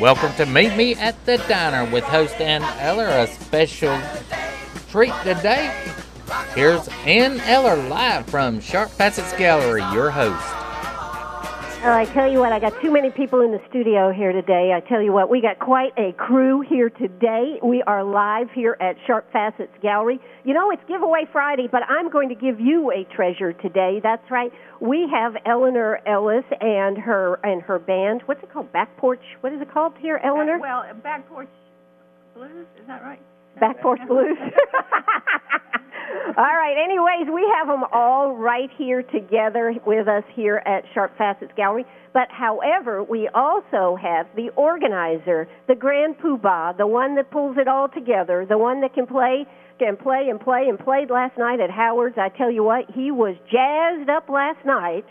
Welcome to Meet Me at the Diner with host Ann Eller. A special treat today. Here's Ann Eller live from Sharp Facets Gallery, your host. Oh, I tell you what, I got too many people in the studio here today. I tell you what, we got quite a crew here today. We are live here at Sharp Facets Gallery. You know, it's Giveaway Friday, but I'm going to give you a treasure today. That's right. We have Eleanor Ellis and her band. What's it called? Back Porch? What is it called here, Eleanor? Back Porch Blues, is that right? Back Porch Blues. All right. Anyways, we have them all right here together with us here at Sharp Facets Gallery. But, however, we also have the organizer, the grand poobah, the one that pulls it all together, the one that can play and played last night at Howard's. I tell you what, he was jazzed up last night.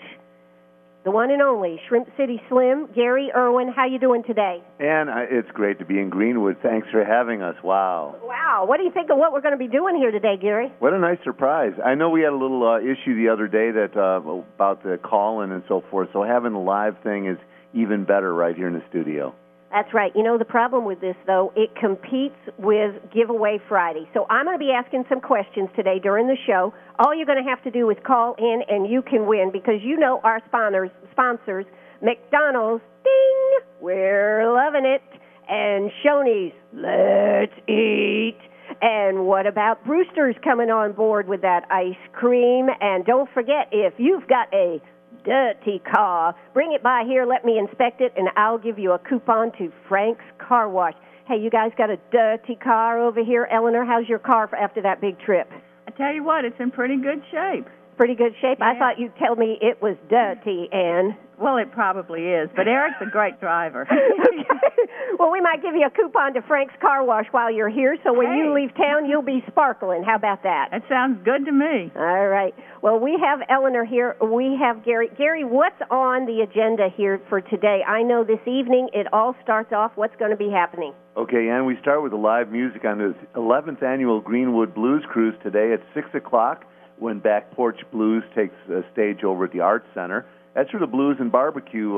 The one and only Shrimp City Slim, Gary Irwin. How you doing today? Ann, it's great to be in Greenwood. Thanks for having us. Wow. Wow. What do you think of what we're going to be doing here today, Gary? What a nice surprise. I know we had a little issue the other day that about the call-in and so forth, so having a live thing is even better right here in the studio. That's right. You know, the problem with this, though, it competes with Giveaway Friday. So I'm going to be asking some questions today during the show. All you're going to have to do is call in, and you can win, because you know our sponsors, McDonald's, ding, we're loving it, and Shoney's, let's eat. And what about Brewster's coming on board with that ice cream? And don't forget, if you've got a dirty car, bring it by here, let me inspect it, and I'll give you a coupon to Frank's Car Wash. Hey, you guys got a dirty car over here? Eleanor, how's your car after that big trip? I tell you what, it's in pretty good shape. Pretty good shape? Yeah. I thought you'd tell me it was dirty, Ann. Well, it probably is, but Eric's a great driver. Okay. Well, we might give you a coupon to Frank's Car Wash while you're here, so when you leave town, you'll be sparkling. How about that? That sounds good to me. All right. Well, we have Eleanor here. We have Gary. Gary, what's on the agenda here for today? I know this evening it all starts off. What's going to be happening? Okay, Ann, we start with the live music on the 11th Annual Greenwood Blues Cruise today at 6 o'clock when Back Porch Blues takes a stage over at the Arts Center. That's for the Blues and Barbecue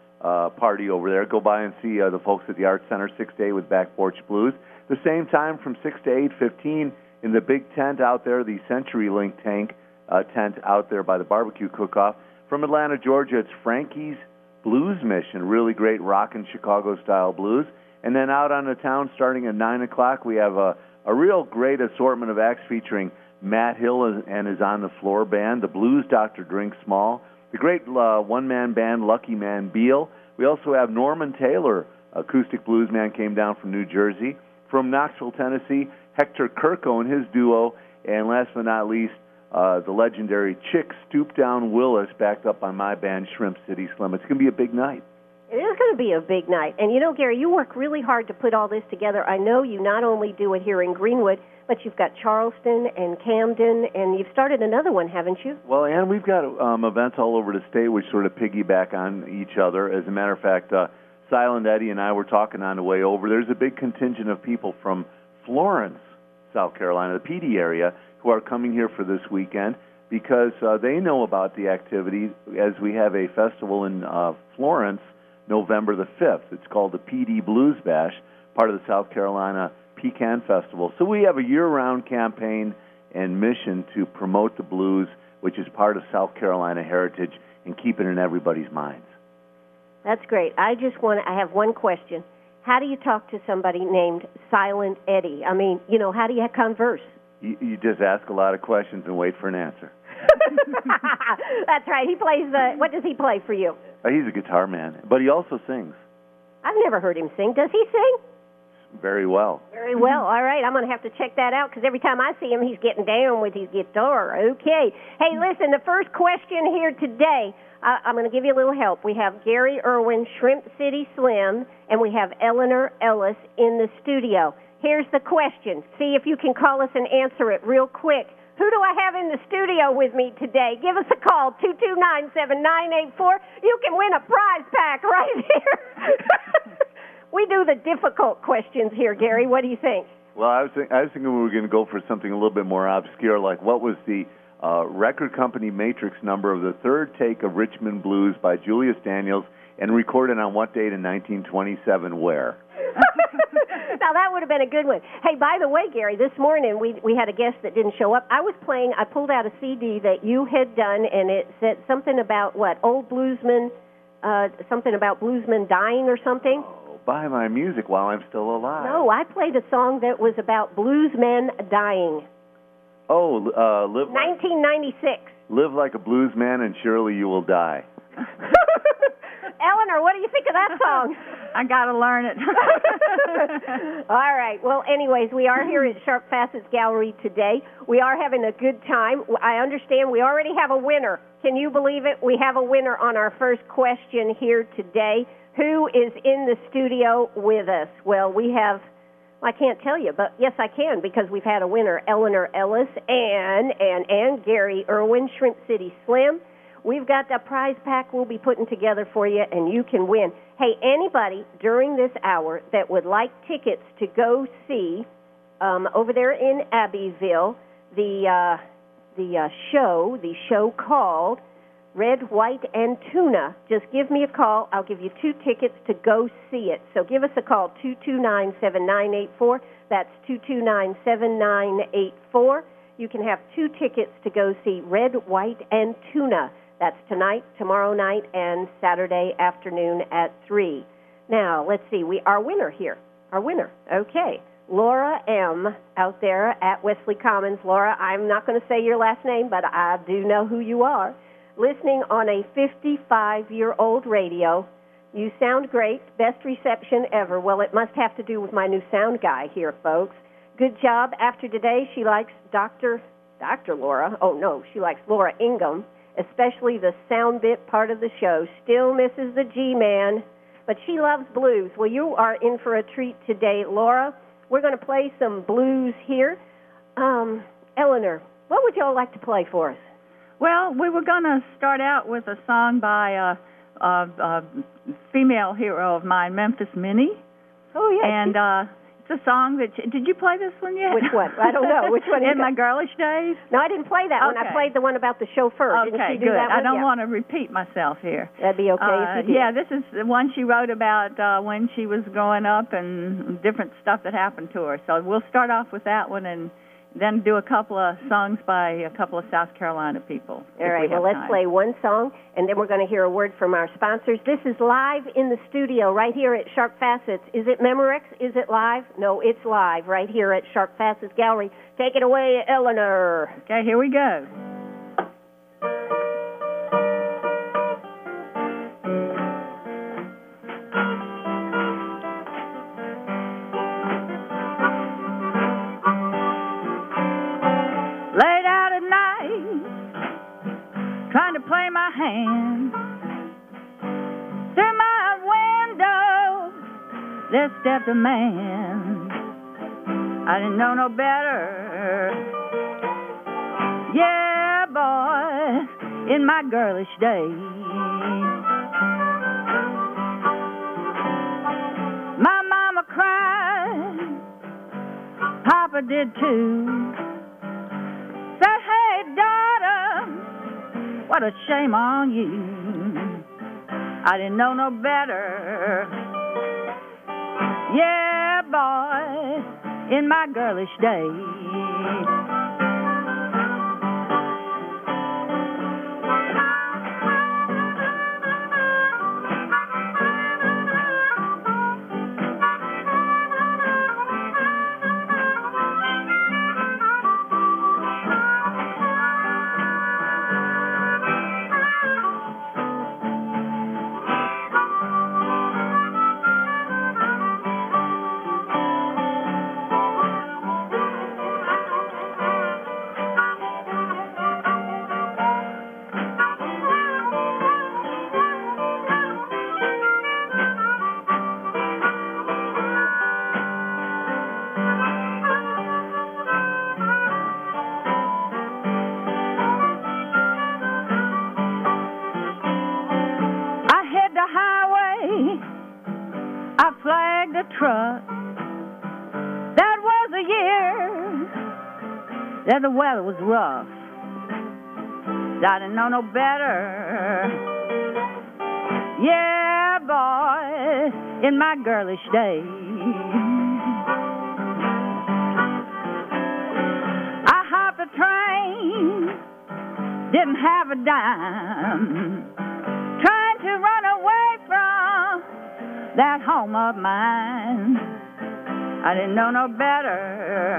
party over there. Go by and see the folks at the Arts Center 6 to 8 with Back Porch Blues. The same time from 6 to 8:15 in the big tent out there, the CenturyLink tent out there by the barbecue cook-off. From Atlanta, Georgia, it's Frankie's Blues Mission, really great rockin' Chicago-style blues. And then out on the town starting at 9 o'clock, we have a real great assortment of acts featuring Matt Hill and his On the Floor band, the Blues Doctor Drink Small, the great one-man band Lucky Man Beal. We also have Norman Taylor, acoustic blues man, came down from New Jersey. From Knoxville, Tennessee, Hector Kirko and his duo. And last but not least, the legendary Chick Stoop Down Willis, backed up by my band Shrimp City Slim. It's going to be a big night. It is going to be a big night. And, you know, Gary, you work really hard to put all this together. I know you not only do it here in Greenwood, but you've got Charleston and Camden, and you've started another one, haven't you? Well, Ann, we've got events all over the state which sort of piggyback on each other. As a matter of fact, Silent Eddie and I were talking on the way over. There's a big contingent of people from Florence, South Carolina, the PD area, who are coming here for this weekend because they know about the activity as we have a festival in Florence November the 5th. It's called the PD Blues Bash, part of the South Carolina Pecan Festival. So we have a year-round campaign and mission to promote the blues, which is part of South Carolina heritage, and keep it in everybody's minds. That's great. I have one question. How do you talk to somebody named Silent Eddie? I mean, you know, how do you converse? You just ask a lot of questions and wait for an answer. That's right. He plays what does he play for you? He's a guitar man, but he also sings. I've never heard him sing. Does he sing? Very well. Very well. All right. I'm going to have to check that out because every time I see him, he's getting down with his guitar. Okay. Hey, listen, the first question here today, I'm going to give you a little help. We have Gary Irwin, Shrimp City Slim, and we have Eleanor Ellis in the studio. Here's the question. See if you can call us and answer it real quick. Who do I have in the studio with me today? Give us a call, 229-7984. You can win a prize pack right here. We do the difficult questions here, Gary. What do you think? Well, I was thinking we were going to go for something a little bit more obscure, like what was the record company matrix number of the third take of Richmond Blues by Julius Daniels and recorded on what date in 1927 where? Now, that would have been a good one. Hey, by the way, Gary, this morning we had a guest that didn't show up. I pulled out a CD that you had done, and it said something about, old bluesmen, something about bluesmen dying or something. Oh, buy my music while I'm still alive. No, I played a song that was about bluesmen dying. Oh, 1996. Live like a blues man and surely you will die. Eleanor, what do you think of that song? I got to learn it. All right. Well, anyways, we are here at Sharp Facets Gallery today. We are having a good time. I understand we already have a winner. Can you believe it? We have a winner on our first question here today. Who is in the studio with us? Well, we have, I can't tell you, but yes, I can, because we've had a winner, Eleanor Ellis and Gary Irwin, Shrimp City Slim. We've got a prize pack we'll be putting together for you, and you can win. Hey, anybody during this hour that would like tickets to go see over there in Abbeville the show called Red, White, and Tuna, just give me a call. I'll give you 2 tickets to go see it. So give us a call, 229-7984. That's 229-7984. You can have 2 tickets to go see Red, White, and Tuna. That's tonight, tomorrow night, and Saturday afternoon at 3. Now, let's see. Our winner here. Our winner. Okay. Laura M. out there at Wesley Commons. Laura, I'm not going to say your last name, but I do know who you are. Listening on a 55-year-old radio. You sound great. Best reception ever. Well, it must have to do with my new sound guy here, folks. Good job. After today, she likes Dr. Laura. Oh, no, she likes Laura Ingham, especially the sound bit part of the show. Still misses the G-Man, but she loves blues. Well, you are in for a treat today, Laura. We're going to play some blues here. Eleanor, what would y'all like to play for us? Well, we were going to start out with a song by a female hero of mine, Memphis Minnie. Oh, yeah. And it's a song that... Did you play this one yet? Which one? I don't know. Which one is In My Girlish Days? No, I didn't play that one. I played the one about the chauffeur. Okay, Didn't she do good. that one? I don't want to repeat myself here. That'd be okay if you did. Yeah, this is the one she wrote about when she was growing up and different stuff that happened to her. So we'll start off with that one and then do a couple of songs by a couple of South Carolina people. All right, well, let's play one song, and then we're going to hear a word from our sponsors. This is live in the studio right here at Sharp Facets. Is it Memorex? Is it live? No, it's live right here at Sharp Facets Gallery. Take it away, Eleanor. Okay, here we go. Laid out at night, trying to play my hand. Through my window, there stepped a man. I didn't know no better. Yeah, boy, in my girlish days. My mama cried, Papa did too. Said, hey, daughter, what a shame on you. I didn't know no better. Yeah, boy, in my girlish days. I flagged a truck. That was a year that the weather was rough. I didn't know no better. Yeah, in my girlish days. I hopped a train, didn't have a dime, trying to run away from that home of mine. I didn't know no better.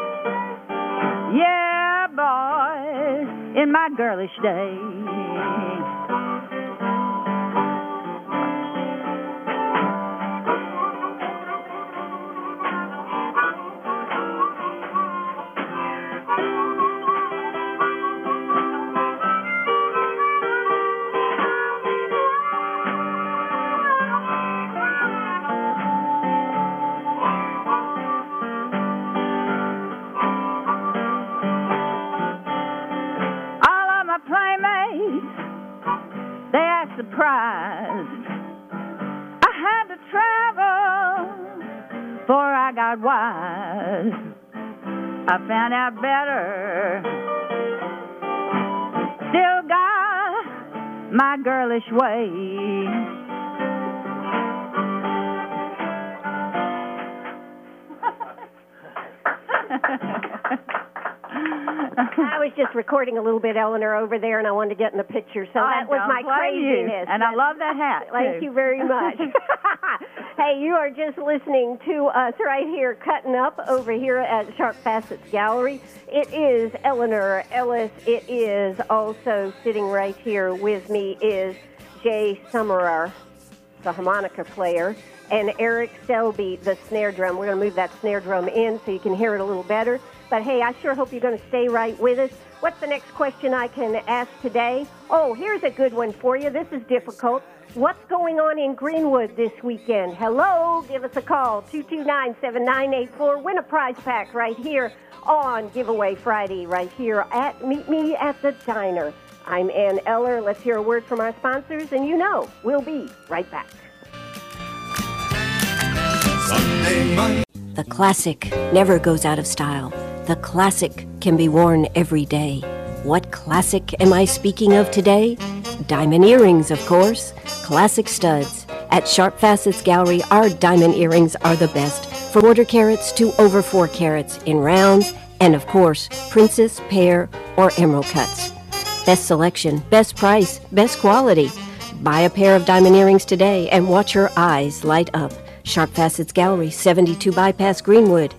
Yeah, boy, in my girlish days. Surprised I had to travel before I got wise. I found out better. Still got my girlish way. I was just recording a little bit, Eleanor, over there, and I wanted to get in the picture, so that was my craziness. And I love that hat, Thank you very much. Hey, you are just listening to us right here, cutting up over here at Sharp Facets Gallery. It is Eleanor Ellis. It is also sitting right here with me is Jay Summerer, the harmonica player, and Eric Selby, the snare drum. We're going to move that snare drum in so you can hear it a little better. But, hey, I sure hope you're going to stay right with us. What's the next question I can ask today? Oh, here's a good one for you. This is difficult. What's going on in Greenwood this weekend? Hello, give us a call, 229-7984. Win a prize pack right here on Giveaway Friday, right here at Meet Me at the Diner. I'm Ann Eller. Let's hear a word from our sponsors, and you know we'll be right back. The classic never goes out of style. The classic can be worn every day. What classic am I speaking of today? Diamond earrings, of course. Classic studs. At Sharp Facets Gallery, our diamond earrings are the best, from quarter carats to over 4 carats in rounds, and of course, princess, pear, or emerald cuts. Best selection, best price, best quality. Buy a pair of diamond earrings today and watch your eyes light up. Sharp Facets Gallery, 72 Bypass Greenwood.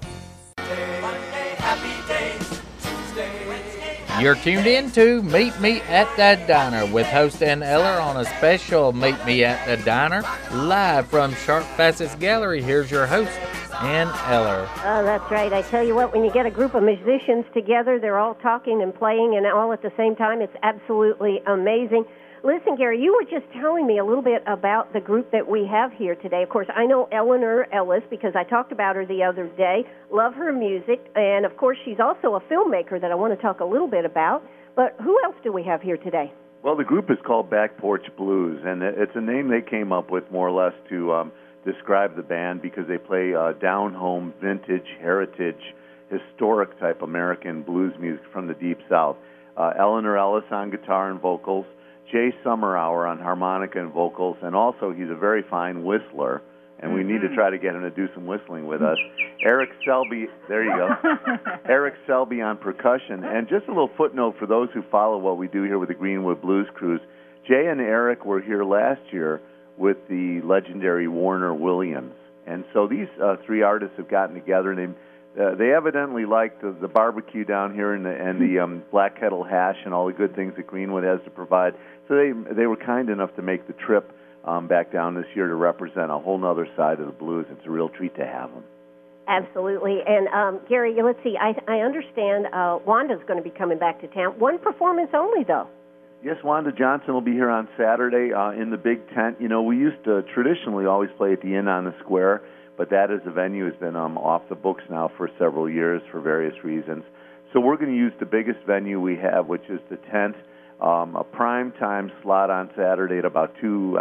You're tuned in to Meet Me at the Diner with host Ann Eller on a special Meet Me at the Diner live from Sharp Facets Gallery. Here's your host, Ann Eller. Oh, that's right. I tell you what, when you get a group of musicians together, they're all talking and playing and all at the same time. It's absolutely amazing. Listen, Gary, you were just telling me a little bit about the group that we have here today. Of course, I know Eleanor Ellis because I talked about her the other day. Love her music. And, of course, she's also a filmmaker that I want to talk a little bit about. But who else do we have here today? Well, the group is called Back Porch Blues, and it's a name they came up with more or less to describe the band because they play down-home, vintage, heritage, historic type American blues music from the Deep South. Eleanor Ellis on guitar and vocals, Jay Summerer on harmonica and vocals, and also he's a very fine whistler, and we need to try to get him to do some whistling with us. Eric Selby, there you go. Eric Selby on percussion. And just a little footnote for those who follow what we do here with the Greenwood Blues Cruise. Jay and Eric were here last year with the legendary Warner Williams. And so these three artists have gotten together, and they evidently liked the barbecue down here and the black kettle hash and all the good things that Greenwood has to provide. So they were kind enough to make the trip back down this year to represent a whole other side of the blues. It's a real treat to have them. Absolutely. And, Gary, let's see, I understand Wanda's going to be coming back to town. One performance only, though. Yes, Wanda Johnson will be here on Saturday in the big tent. You know, we used to traditionally always play at the Inn on the Square, but that as a venue has been off the books now for several years for various reasons. So we're going to use the biggest venue we have, which is the tent, a prime time slot on Saturday at about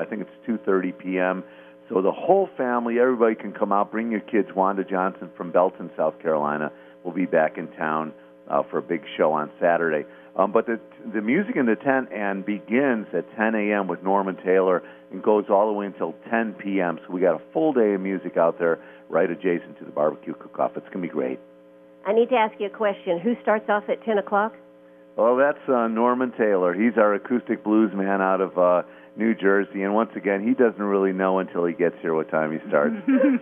2:30 p.m., so the whole family, everybody can come out. Bring your kids. Wanda Johnson from Belton, South Carolina, will be back in town for a big show on Saturday. But the music in the tent and begins at 10 a.m. with Norman Taylor and goes all the way until 10 p.m. So we got a full day of music out there right adjacent to the barbecue cook-off. It's going to be great. I need to ask you a question. Who starts off at 10 o'clock? Well, that's Norman Taylor. He's our acoustic blues man out of New Jersey. And once again, he doesn't really know until he gets here what time he starts.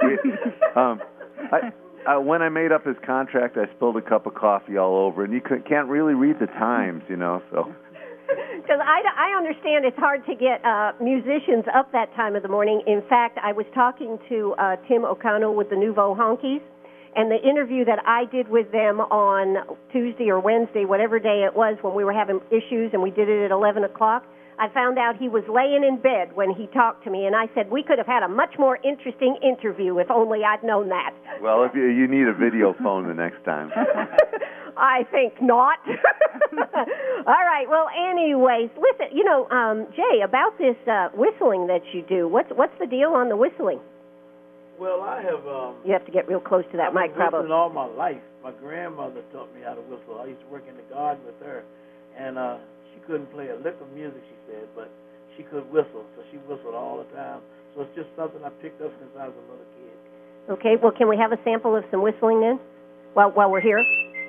When I made up his contract, I spilled a cup of coffee all over, and you can't really read the times, so. Because I understand it's hard to get musicians up that time of the morning. In fact, I was talking to Tim O'Connell with the Nouveau Honkies, and the interview that I did with them on Tuesday or Wednesday, whatever day it was, when we were having issues, and we did it at 11 o'clock, I found out he was laying in bed when he talked to me, and I said, we could have had a much more interesting interview if only I'd known that. Well, if you need a video phone the next time. I think not. All right. Well, anyways, listen, Jay, about this whistling that you do, what's the deal on the whistling? Well, I have... you have to get real close to that mic, probably. I've been whistling all my life. My grandmother taught me how to whistle. I used to work in the garden with her, and she couldn't play a lick of music, she said, but she could whistle, so she whistled all the time. So it's just something I picked up since I was a little kid. Okay, well, can we have a sample of some whistling then, while we're here?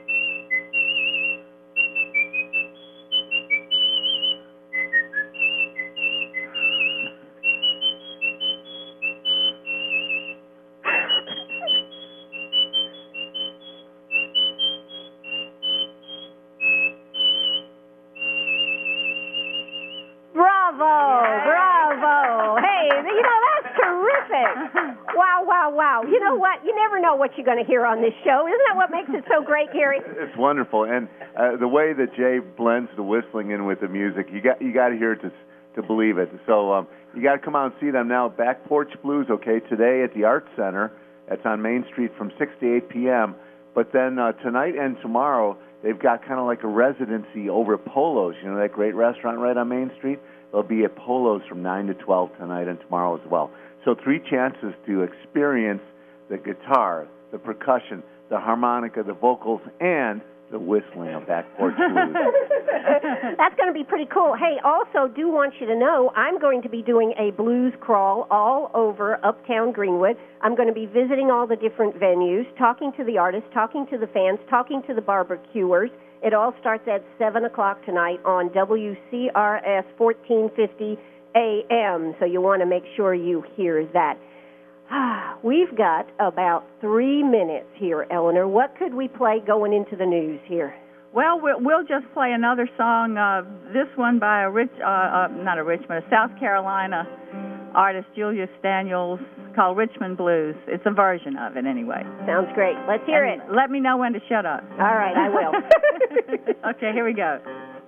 Bravo. Hey, that's terrific. Wow. You know what? You never know what you're going to hear on this show. Isn't that what makes it so great, Gary? It's wonderful. And the way that Jay blends the whistling in with the music, you got to hear it to believe it. So you got to come out and see them now. Back Porch Blues, okay, today at the Arts Center. That's on Main Street from 6 to 8 p.m. But then tonight and tomorrow, they've got kind of like a residency over at Polo's, that great restaurant right on Main Street. They'll be at Polo's from 9 to 12 tonight and tomorrow as well. So 3 chances to experience the guitar, the percussion, the harmonica, the vocals, and the whistling of Back Porch Blues. That's going to be pretty cool. Hey, also do want you to know I'm going to be doing a blues crawl all over Uptown Greenwood. I'm going to be visiting all the different venues, talking to the artists, talking to the fans, talking to the barbecuers. It all starts at 7 o'clock tonight on WCRS 1450 AM, so you want to make sure you hear that. We've got about 3 minutes here, Eleanor. What could we play going into the news here? Well, we'll just play another song, this one by a South Carolina artist, Julius Daniels, called Richmond Blues. It's a version of it anyway. Sounds great. Let's hear it. Let me know when to shut up. All right, I will. Okay, here we go.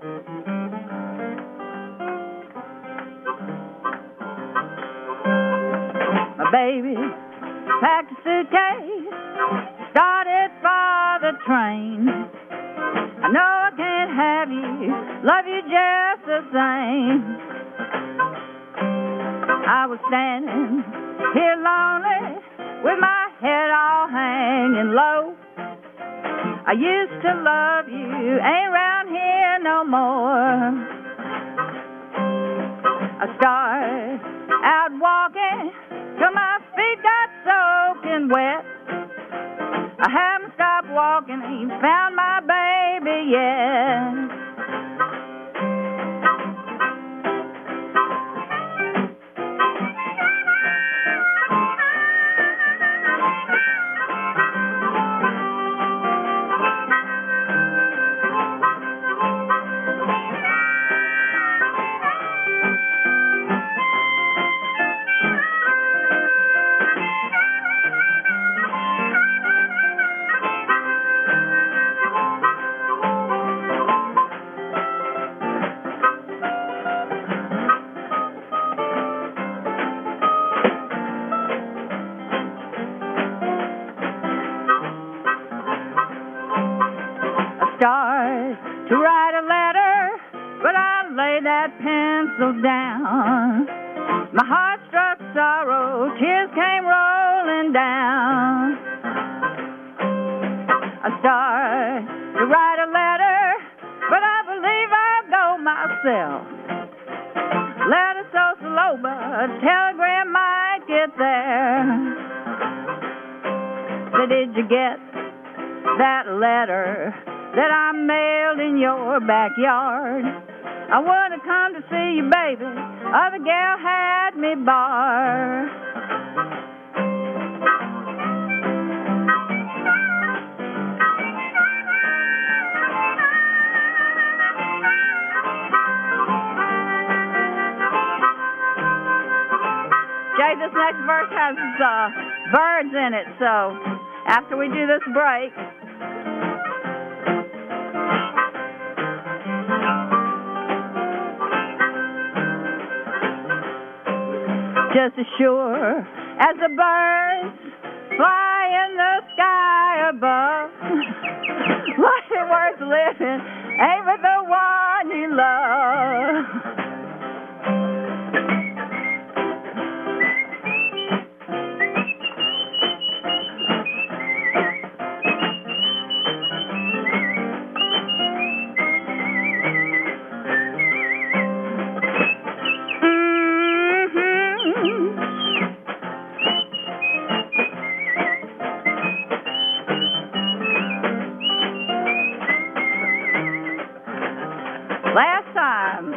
My baby packed a suitcase, started for the train. I know I can't have you, love you just the same. I was standing here lonely with my head all hanging low. I used to love you, ain't round here no more. I started out walking till my feet got soaking wet. I haven't stopped walking, ain't found my baby yet. To write a letter, but I lay that pencil down. My heart struck sorrow, tears came rolling down. I started to write a a telegram might get there. So did you get that letter that I mailed in your backyard? I wanna come to see you, baby. Other gal had me barred. Jay, this next verse has birds in it, so after we do this break, just as sure as the birds fly in the sky above, life ain't worth living, ain't with the one you love. Last time.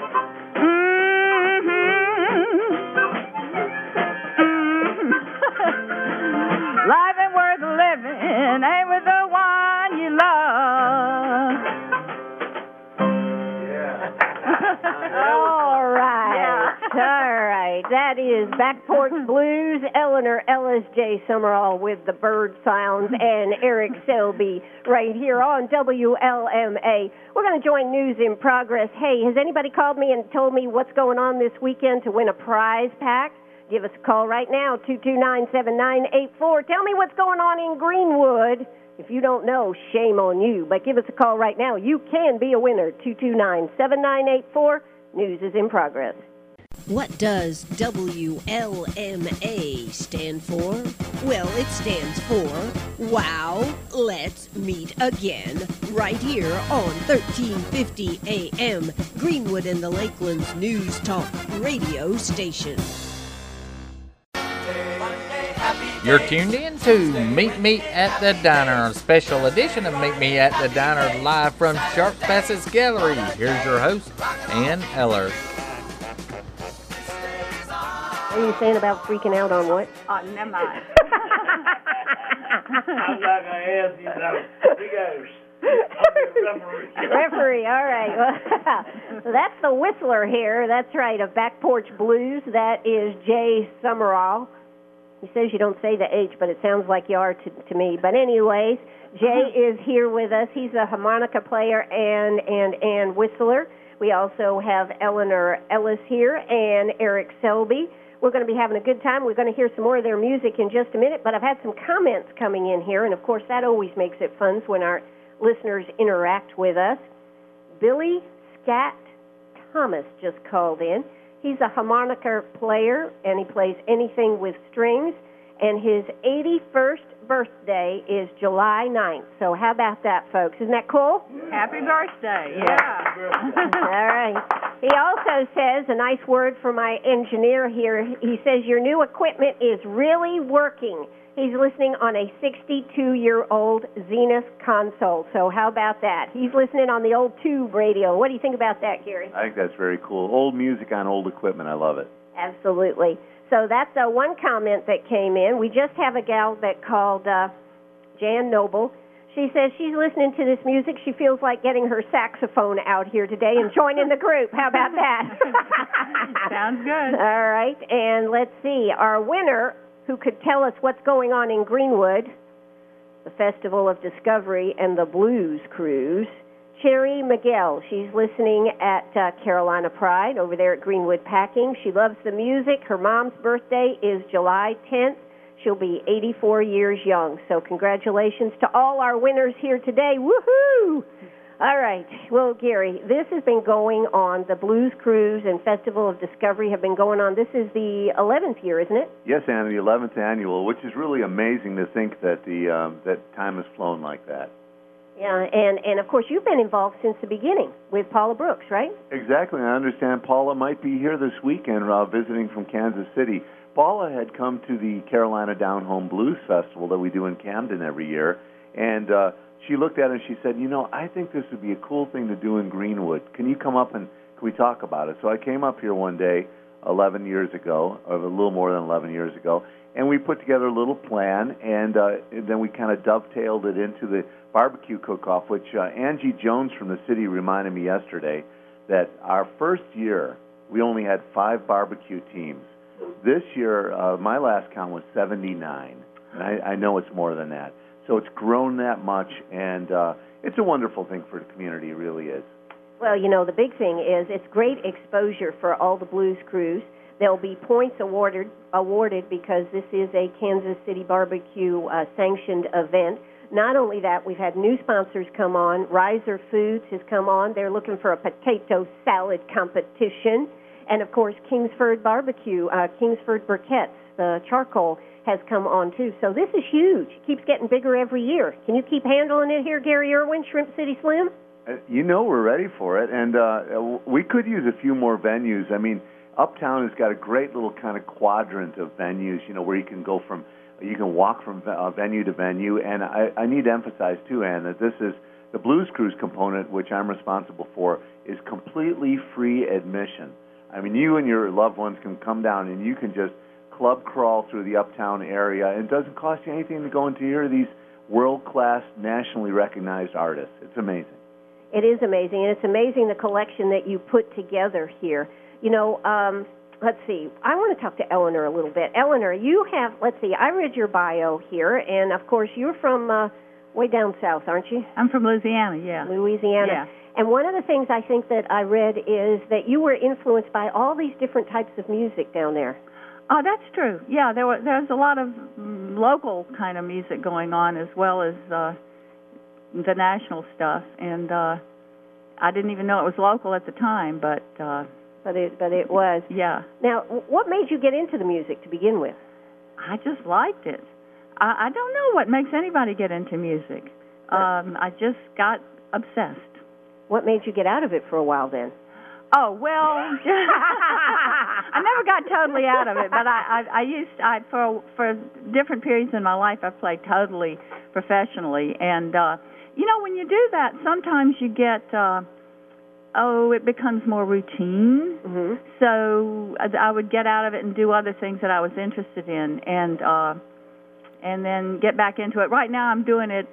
Life ain't worth living, ain't with the one you love. All right. Yeah. All right. That is Back Porch Blues, Eleanor Ellis, Jay Summerall with the bird sounds, and Eric Selby right here on WLMA. We're going to join News in Progress. Hey, has anybody called me and told me what's going on this weekend to win a prize pack? Give us a call right now, 229-7984. Tell me what's going on in Greenwood. If you don't know, shame on you. But give us a call right now. You can be a winner, 229-7984. News is in progress. What does WLMA stand for? Well, it stands for Wow, Let's Meet Again, right here on 1350 AM, Greenwood and the Lakelands News Talk radio station. You're tuned in to Meet Me at the Diner, a special edition of Meet Me at the Diner, live from Sharp Facets Gallery. Here's your host, Ann Eller. What are you saying about freaking out on what? Oh, never mind. I'm not going to ask you that. We got referee. Referee, all right. Well, that's the whistler here. That's right, of Back Porch Blues. That is Jay Summerall. He says you don't say the H, but it sounds like you are to me. But anyways, Jay is here with us. He's a harmonica player and whistler. We also have Eleanor Ellis here and Eric Selby. We're going to be having a good time. We're going to hear some more of their music in just a minute, but I've had some comments coming in here, and of course that always makes it fun when our listeners interact with us. Billy Scat Thomas just called in. He's a harmonica player, and he plays anything with strings, and his 81st birthday is July 9th. So how about that, folks? Isn't that cool? Happy birthday. Yeah. All right. He also says, a nice word for my engineer here, he says, your new equipment is really working. He's listening on a 62-year-old Zenith console. So how about that? He's listening on the old tube radio. What do you think about that, Gary? I think that's very cool. Old music on old equipment. I love it. Absolutely. So that's one comment that came in. We just have a gal that called Jan Noble. She says she's listening to this music. She feels like getting her saxophone out here today and joining the group. How about that? Sounds good. All right. And let's see. Our winner, who could tell us what's going on in Greenwood, the Festival of Discovery and the Blues Cruise, Cherry Miguel. She's listening at Carolina Pride over there at Greenwood Packing. She loves the music. Her mom's birthday is July 10th. She'll be 84 years young. So congratulations to all our winners here today. Woohoo! All right. Well, Gary, this has been going on. The Blues Cruise and Festival of Discovery have been going on. This is the 11th year, isn't it? Yes, Anna, the 11th annual, which is really amazing to think that that time has flown like that. Yeah, and of course you've been involved since the beginning with Paula Brooks, right? Exactly. I understand Paula might be here this weekend visiting from Kansas City. Paula had come to the Carolina Down Home Blues Festival that we do in Camden every year, and she looked at it and she said, I think this would be a cool thing to do in Greenwood. Can you come up and can we talk about it? So I came up here one day 11 years ago, or a little more than 11 years ago, and we put together a little plan, and then we kind of dovetailed it into the barbecue cook-off, which Angie Jones from the city reminded me yesterday that our first year we only had 5 barbecue teams. This year, my last count was 79, and I know it's more than that. So it's grown that much, and it's a wonderful thing for the community, it really is. Well, the big thing is it's great exposure for all the blues crews. There'll be points awarded because this is a Kansas City barbecue sanctioned event. Not only that, we've had new sponsors come on. Riser Foods has come on. They're looking for a potato salad competition. And, of course, Kingsford Barbecue, Kingsford Briquettes, the charcoal, has come on, too. So this is huge. It keeps getting bigger every year. Can you keep handling it here, Gary Irwin, Shrimp City Slim? We're ready for it. And we could use a few more venues. I mean, Uptown has got a great little kind of quadrant of venues, where you can walk from venue to venue. And I need to emphasize, too, Ann, that this is the Blues Cruise component, which I'm responsible for, is completely free admission. I mean, you and your loved ones can come down and you can just club crawl through the Uptown area. It doesn't cost you anything to go and to hear these world-class, nationally recognized artists. It's amazing. It is amazing, and it's amazing the collection that you put together here. Let's see. I want to talk to Eleanor a little bit. Eleanor, you have, I read your bio here, and, of course, you're from way down south, aren't you? I'm from Louisiana, yeah. Louisiana. Yeah. And one of the things I think that I read is that you were influenced by all these different types of music down there. Oh, that's true. Yeah, there's a lot of local kind of music going on as well as the national stuff. And I didn't even know it was local at the time, but it was. Yeah. Now, what made you get into the music to begin with? I just liked it. I don't know what makes anybody get into music. I just got obsessed. What made you get out of it for a while then? Oh, well, I never got totally out of it, but for different periods in my life, I played totally professionally. And, when you do that, sometimes you get, it becomes more routine. Mm-hmm. So I would get out of it and do other things that I was interested in, and then get back into it. Right now I'm doing it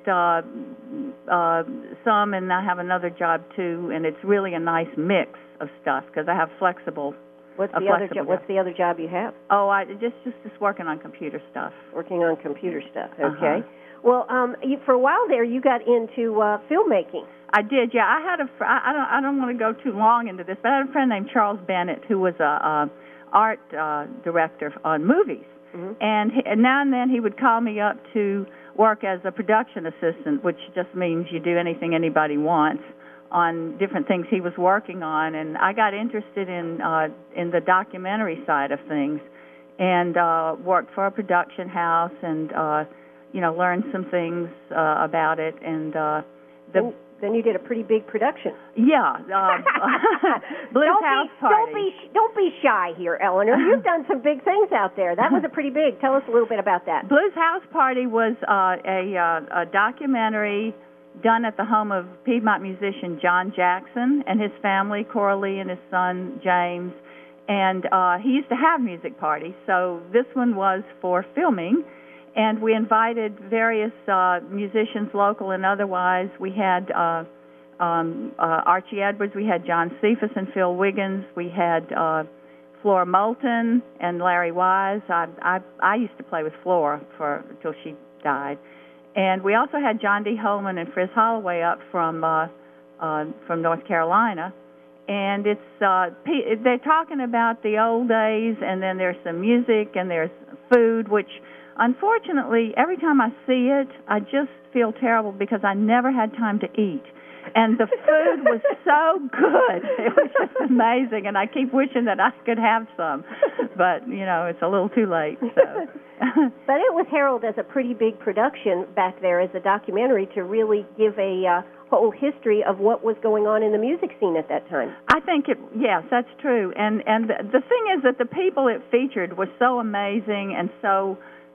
some, and I have another job, too, and it's really a nice mix of stuff because I have flexible. What's the other job you have? Oh, I just working on computer stuff. Working on computer stuff. Okay. Uh-huh. Well, for a while there, you got into filmmaking. I did. Yeah, I had I don't want to go too long into this, but I had a friend named Charles Bennett who was a art director on movies. Mm-hmm. And now and then he would call me up to work as a production assistant, which just means you do anything anybody wants on different things he was working on. And I got interested in the documentary side of things, and worked for a production house, and learned some things about it. And then you did a pretty big production. Yeah, Blues House Party. Don't be shy here, Eleanor. You've done some big things out there. That was a pretty big. Tell us a little bit about that. Blues House Party was a documentary done at the home of Piedmont musician John Jackson and his family, Coralie and his son James. And he used to have music parties, so this one was for filming. And we invited various musicians, local and otherwise. We had Archie Edwards, we had John Cephas and Phil Wiggins, we had Flora Moulton and Larry Wise. I used to play with Flora until she died. And we also had John D. Holman and Friz Holloway up from North Carolina. And it's they're talking about the old days, and then there's some music and there's food, which unfortunately, every time I see it, I just feel terrible because I never had time to eat. And the food was so good. It was just amazing, and I keep wishing that I could have some. But, it's a little too late, so. But it was heralded as a pretty big production back there as a documentary to really give a whole history of what was going on in the music scene at that time. I think yes, that's true. And the thing is that the people it featured were so amazing and so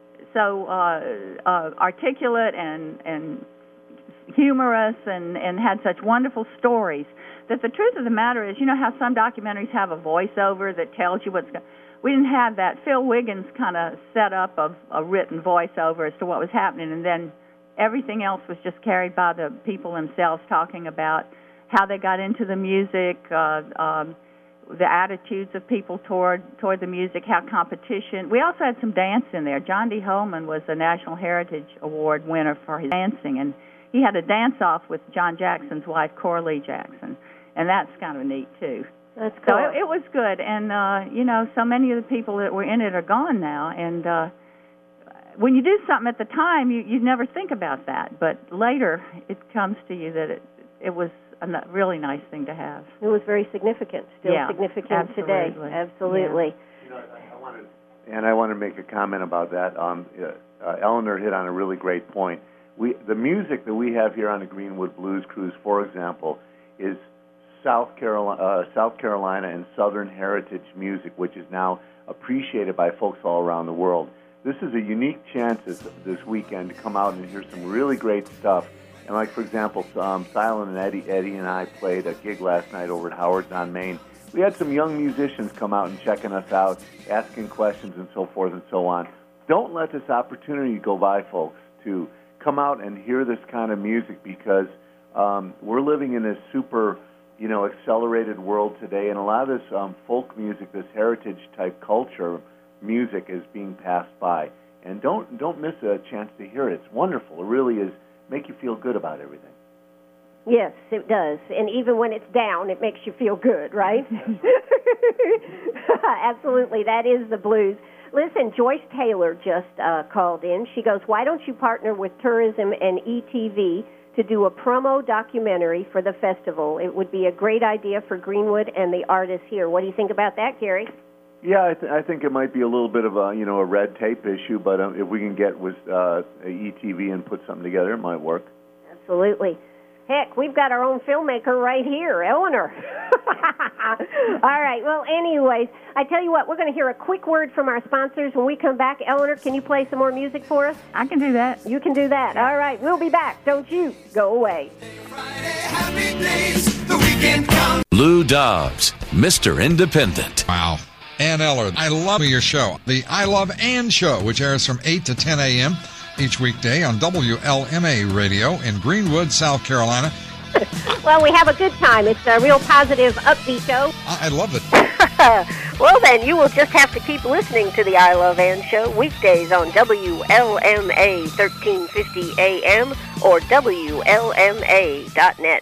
articulate and humorous and had such wonderful stories that the truth of the matter is, how some documentaries have a voiceover that tells you what's going. We didn't have that. Phil Wiggins kind of set up a written voiceover as to what was happening, and then everything else was just carried by the people themselves talking about how they got into the music, the attitudes of people toward the music, how competition. We also had some dance in there. John D. Holman was a National Heritage Award winner for his dancing, and he had a dance-off with John Jackson's wife, Cora Lee Jackson, and that's kind of neat, too. That's cool. So it was good, and, so many of the people that were in it are gone now, and when you do something at the time, you never think about that, but later it comes to you that it was a really nice thing to have. It was very significant, still significant today. Absolutely. Yeah. I want to make a comment about that. Eleanor hit on a really great point. The music that we have here on the Greenwood Blues Cruise, for example, is South Carolina and Southern heritage music, which is now appreciated by folks all around the world. This is a unique chance this weekend to come out and hear some really great stuff. And like, for example, Silent and Eddie and I played a gig last night over at Howard's on Main. We had some young musicians come out and checking us out, asking questions and so forth and so on. Don't let this opportunity go by, folks, to come out and hear this kind of music, because we're living in this super, accelerated world today, and a lot of this folk music, this heritage-type culture music is being passed by. And don't miss a chance to hear it. It's wonderful. It really is. Make you feel good about everything. Yes, it does. And even when it's down, it makes you feel good, right? Absolutely. That is the blues. Listen, Joyce Taylor just called in. She goes, why don't you partner with Tourism and ETV to do a promo documentary for the festival? It would be a great idea for Greenwood and the artists here. What do you think about that, Gary? Yeah, I think it might be a little bit of a red tape issue, but if we can get with ETV and put something together, it might work. Absolutely. Heck, we've got our own filmmaker right here, Eleanor. All right. Well, anyways, I tell you what, we're going to hear a quick word from our sponsors. When we come back, Eleanor, can you play some more music for us? I can do that. You can do that. All right. We'll be back. Don't you go away. Lou Dobbs, Mr. Independent. Wow. Ann Eller, I love your show. The I Love Ann Show, which airs from 8 to 10 a.m. each weekday on WLMA Radio in Greenwood, South Carolina. Well, we have a good time. It's a real positive, upbeat show. I love it. Well, then, you will just have to keep listening to the I Love Ann Show weekdays on WLMA 1350 AM or WLMA.net.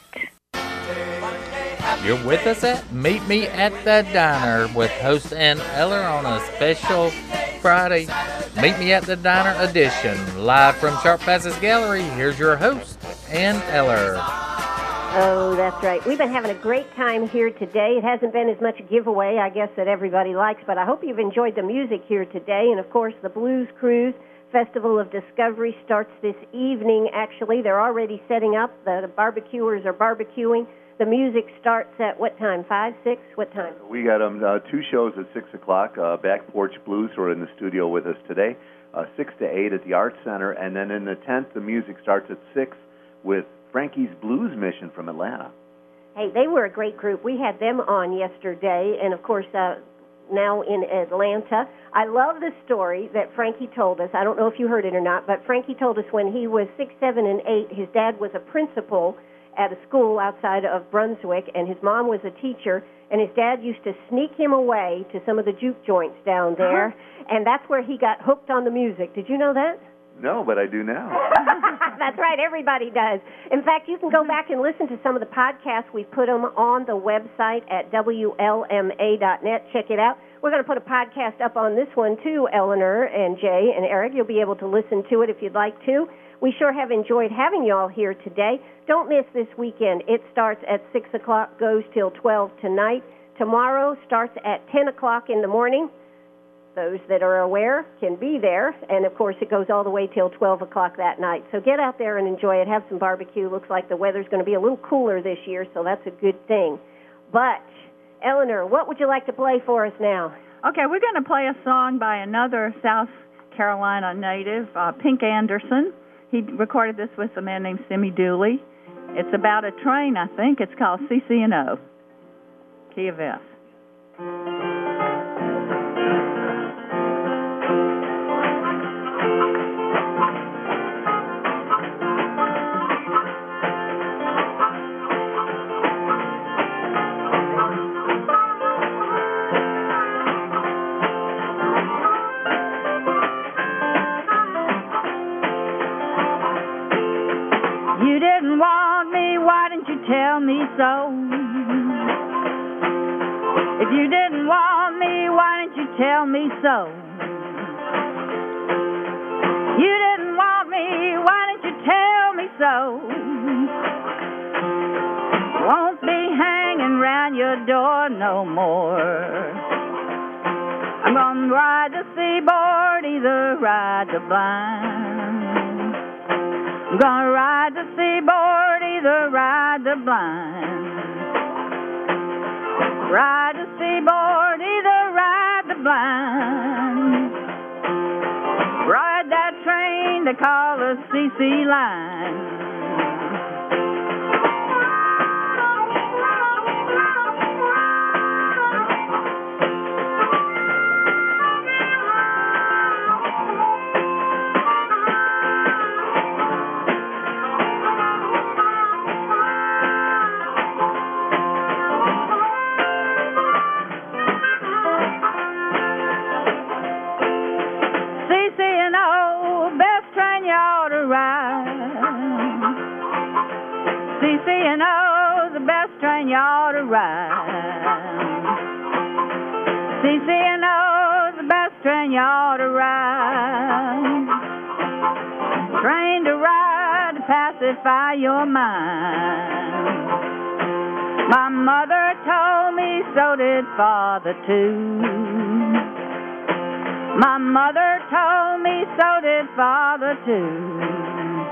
You're with us at Meet Me at the Diner with host Ann Eller on a special Friday Meet Me at the Diner edition. Live from Sharp Passage Gallery, here's your host, Ann Eller. Oh, that's right. We've been having a great time here today. It hasn't been as much a giveaway, I guess, that everybody likes, but I hope you've enjoyed the music here today. And, of course, the Blues Cruise Festival of Discovery starts this evening, actually. They're already setting up. The barbecuers are barbecuing. The music starts at what time? 5, 6? What time? We got 2 shows at 6 o'clock. Back Porch Blues are in the studio with us today, 6 to 8 at the Arts Center. And then in the 10th, the music starts at 6 with Frankie's Blues Mission from Atlanta. Hey, they were a great group. We had them on yesterday, and, of course, now in Atlanta. I love the story that Frankie told us. I don't know if you heard it or not, but Frankie told us when he was 6, 7, and 8, his dad was a principal at a school outside of Brunswick, and his mom was a teacher, and his dad used to sneak him away to some of the juke joints down there, and that's where he got hooked on the music. Did you know that? No, but I do now. That's right, everybody does. In fact, you can go back and listen to some of the podcasts. We put them on the website at WLMA.net. Check it out. We're going to put a podcast up on this one, too, Eleanor and Jay and Eric. You'll be able to listen to it if you'd like to. We sure have enjoyed having you all here today. Don't miss this weekend. It starts at 6 o'clock, goes till 12 tonight. Tomorrow starts at 10 o'clock in the morning. Those that are aware can be there. And, of course, it goes all the way till 12 o'clock that night. So get out there and enjoy it. Have some barbecue. Looks like the weather's going to be a little cooler this year, so that's a good thing. But, Eleanor, what would you like to play for us now? Okay, we're going to play a song by another South Carolina native, Pink Anderson. He recorded this with a man named Simi Dooley. It's about a train, I think. It's called CC&O, key of F. You didn't want me, why didn't you tell me so? If you didn't want me, why didn't you tell me so? You didn't want me, why didn't you tell me so? Won't be hanging round your door no more. I'm gonna ride the seaboard, either ride the blind. I'm gonna ride the seaboard, either ride the blind. Ride the seaboard, either ride the blind. Ride that train they call the CC line. CC&O, the best train you ought to ride. CC&O, the best train you ought to ride. Train to ride to pacify your mind. My mother told me, so did father too. My mother told me, so did father too.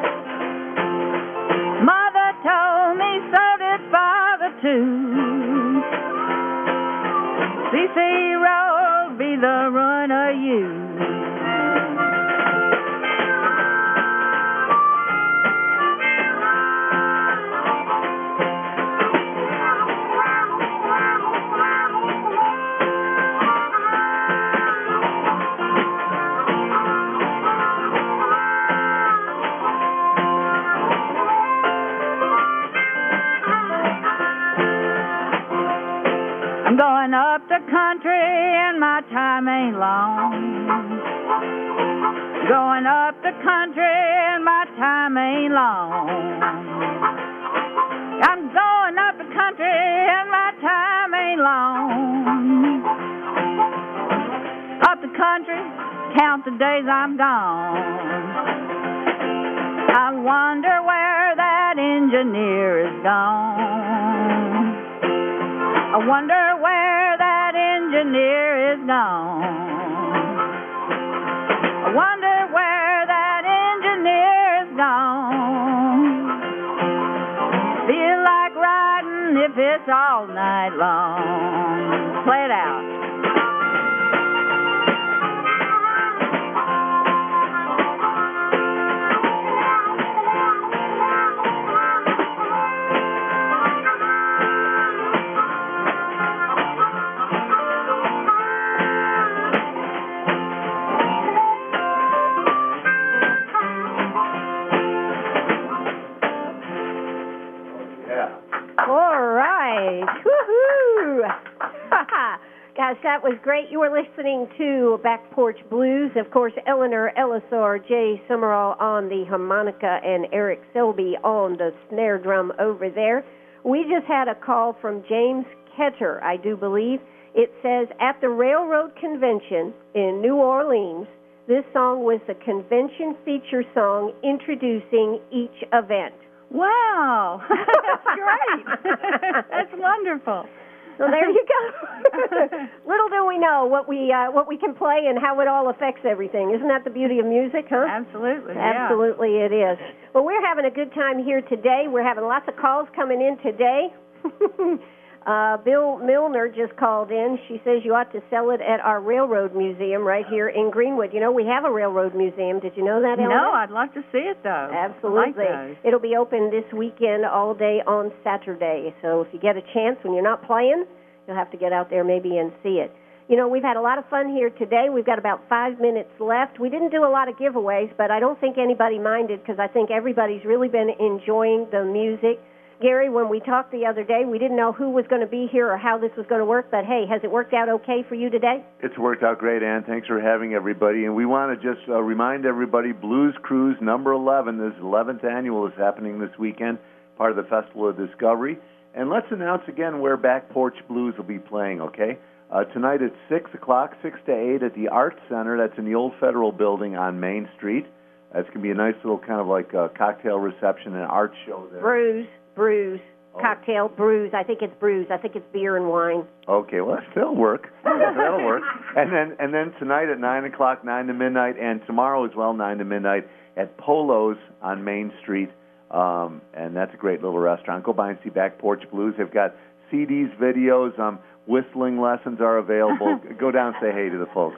Mother told me, so did father too. CC Road be the ruin of you. I'm going up the country and my time ain't long. Going up the country and my time ain't long. I'm going up the country and my time ain't long. Up the country, count the days I'm gone. I wonder where that engineer is gone. I wonder where that engineer is gone. I wonder where that engineer is gone. Feel like riding if it's all night long. Play it out. Guys, that was great. You were listening to Back Porch Blues. Of course, Eleanor Ellisor, Jay Summerall on the harmonica, and Eric Selby on the snare drum over there. We just had a call from James Ketter, I do believe. It says, at the Railroad Convention in New Orleans, this song was the convention feature song introducing each event. Wow, that's great. That's wonderful. So there you go. Little do we know what we can play and how it all affects everything. Isn't that the beauty of music, huh? Absolutely, Absolutely, it is. Well, we're having a good time here today. We're having lots of calls coming in today. Bill Milner just called in. She says you ought to sell it at our Railroad Museum right here in Greenwood. You know, we have a Railroad Museum. Did you know that, Eleanor? No, I'd love to see it, though. Absolutely. I like those. It'll be open this weekend all day on Saturday. So if you get a chance when you're not playing, you'll have to get out there maybe and see it. You know, we've had a lot of fun here today. We've got about 5 minutes left. We didn't do a lot of giveaways, but I don't think anybody minded because I think everybody's really been enjoying the music. Gary, when we talked the other day, we didn't know who was going to be here or how this was going to work, but hey, has it worked out okay for you today? It's worked out great, Ann. Thanks for having everybody. And we want to just remind everybody, Blues Cruise number 11, this 11th annual is happening this weekend, part of the Festival of Discovery. And let's announce again where Back Porch Blues will be playing, okay? Tonight at 6 o'clock, 6 to 8 at the Arts Center. That's in the old Federal Building on Main Street. That's going to be a nice little kind of like cocktail reception and art show there. Brews, cocktail, brews. I think it's brews. I think it's beer and wine. Okay, well, that'll work. That'll work. And then tonight at 9 o'clock, 9 to midnight, and tomorrow as well, 9 to midnight, at Polo's on Main Street. And that's a great little restaurant. Go by and see Back Porch Blues. They've got CDs, videos, whistling lessons are available. Go down and say hey to the folks.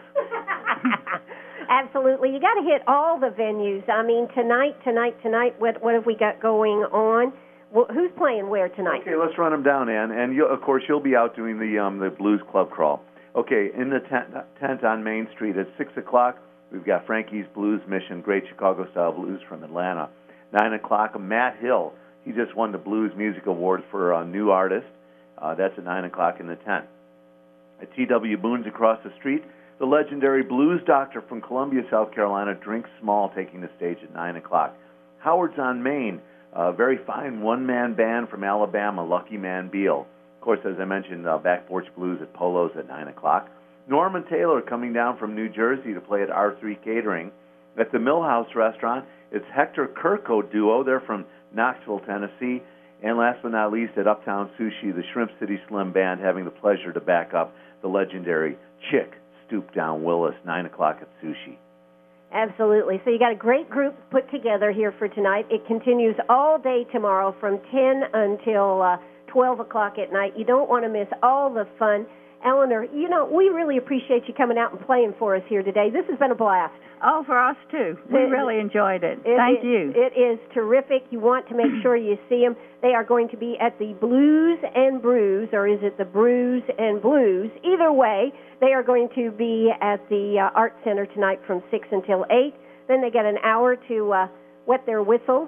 Absolutely. You got to hit all the venues. I mean, tonight, what have we got going on? Well, who's playing where tonight? Okay, let's run them down, Ann. And, of course, you'll be out doing the Blues Club Crawl. Okay, in the tent on Main Street at 6 o'clock, we've got Frankie's Blues Mission, great Chicago-style blues from Atlanta. 9 o'clock, Matt Hill. He just won the Blues Music Award for a new artist. That's at 9 o'clock in the tent. At T.W. Boone's across the street, the legendary blues doctor from Columbia, South Carolina, Drink Small, taking the stage at 9 o'clock. Howard's on Main, a very fine one-man band from Alabama, Lucky Man Beal. Of course, as I mentioned, Back Porch Blues at Polo's at 9 o'clock. Norman Taylor coming down from New Jersey to play at R3 Catering. At the Millhouse Restaurant, it's Hector Kirko Duo. They're from Knoxville, Tennessee. And last but not least, at Uptown Sushi, the Shrimp City Slim Band having the pleasure to back up the legendary Chick Stoop Down Willis, 9 o'clock at Sushi. Absolutely. So you got a great group put together here for tonight. It continues all day tomorrow from 10 until 12 o'clock at night. You don't want to miss all the fun. Eleanor, you know, we really appreciate you coming out and playing for us here today. This has been a blast. Oh, for us, too. We really enjoyed it. Thank you. It is terrific. You want to make sure you see them. They are going to be at the Blues and Brews, or is it the Brews and Blues? Either way, they are going to be at the Art Center tonight from 6 until 8. Then they get an hour to wet their whistle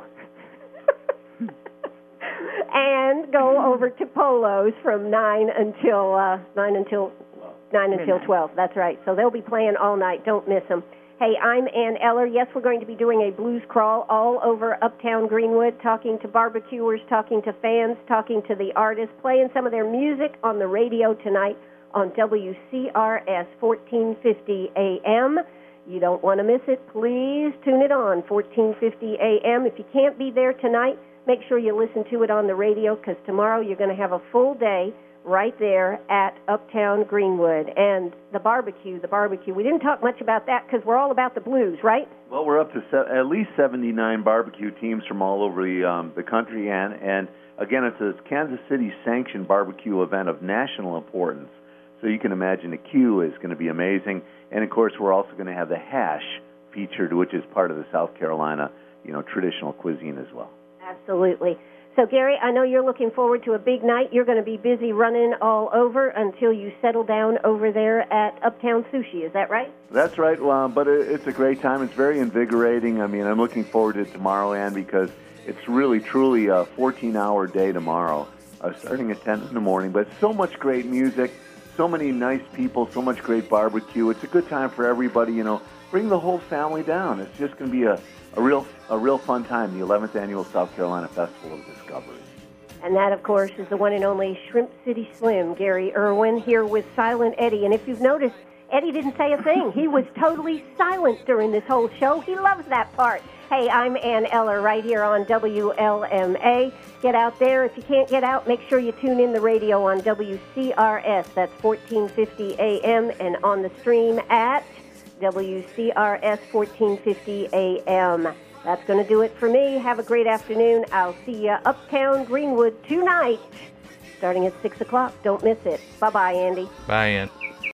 and go over to Polo's from 9 until 12. That's right. So they'll be playing all night. Don't miss them. Hey, I'm Ann Eller. Yes, we're going to be doing a blues crawl all over Uptown Greenwood, talking to barbecuers, talking to fans, talking to the artists, playing some of their music on the radio tonight on WCRS 1450 AM. You don't want to miss it. Please tune it on 1450 AM. If you can't be there tonight, make sure you listen to it on the radio, because tomorrow you're going to have a full day right there at Uptown Greenwood. And the barbecue. We didn't talk much about that because we're all about the blues, right? Well, we're up to at least 79 barbecue teams from all over the country, and again, it's a Kansas City sanctioned barbecue event of national importance. So you can imagine the queue is going to be amazing. And of course, we're also going to have the hash featured, which is part of the South Carolina, traditional cuisine as well. Absolutely. So, Gary, I know you're looking forward to a big night. You're going to be busy running all over until you settle down over there at Uptown Sushi. Is that right? That's right. Well, but it's a great time. It's very invigorating. I mean, I'm looking forward to tomorrow, Ann, because it's really, truly a 14-hour day tomorrow, starting at 10 in the morning. But so much great music, so many nice people, so much great barbecue. It's a good time for everybody, Bring the whole family down. It's just going to be a real fun time, the 11th Annual South Carolina Festival of Discovery. And that, of course, is the one and only Shrimp City Slim, Gary Irwin, here with Silent Eddie. And if you've noticed, Eddie didn't say a thing. He was totally silent during this whole show. He loves that part. Hey, I'm Ann Eller right here on WLMA. Get out there. If you can't get out, make sure you tune in the radio on WCRS. That's 1450 AM and on the stream at WCRS 1450 AM. That's going to do it for me. Have a great afternoon. I'll see you uptown Greenwood tonight starting at 6 o'clock. Don't miss it. Bye-bye, Andy. Bye, Ann.